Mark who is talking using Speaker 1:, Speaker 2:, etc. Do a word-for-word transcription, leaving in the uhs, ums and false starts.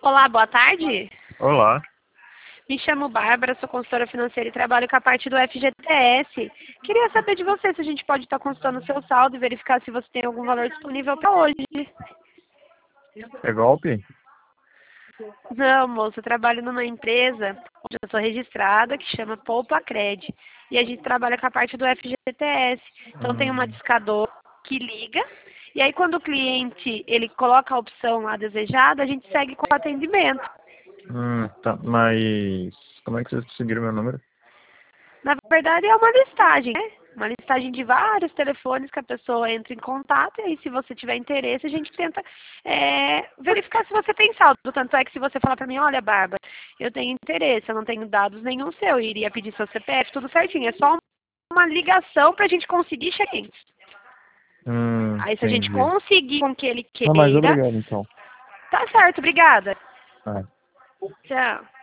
Speaker 1: Olá, boa tarde.
Speaker 2: Olá.
Speaker 1: Me chamo Bárbara, sou consultora financeira e trabalho com a parte do F G T S. Queria saber de você se a gente pode estar consultando o seu saldo e verificar se você tem algum valor disponível para hoje.
Speaker 2: É golpe?
Speaker 1: Não, moça, eu trabalho numa empresa onde eu sou registrada, que chama Poupa Cred. E a gente trabalha com a parte do F G T S. Então tem uma
Speaker 2: Hum,
Speaker 1: discadora que liga, e aí quando o cliente ele coloca a opção lá desejada, a gente segue com o atendimento.
Speaker 2: hum, tá, mas como é que vocês conseguiram meu número?
Speaker 1: Na verdade é uma listagem, né? Uma listagem de vários telefones que a pessoa entra em contato, e aí se você tiver interesse, a gente tenta é, verificar se você tem saldo. Tanto é que se você falar pra mim, olha, Bárbara, eu tenho interesse, eu não tenho dados nenhum seu, eu iria pedir seu C P F, tudo certinho. É só uma ligação pra gente conseguir check-in.
Speaker 2: Hum,
Speaker 1: Aí se a gente
Speaker 2: entendi.
Speaker 1: conseguir com que ele
Speaker 2: Não, mas
Speaker 1: queira,
Speaker 2: obrigado então.
Speaker 1: tá certo, obrigada.
Speaker 2: É.
Speaker 1: Tchau.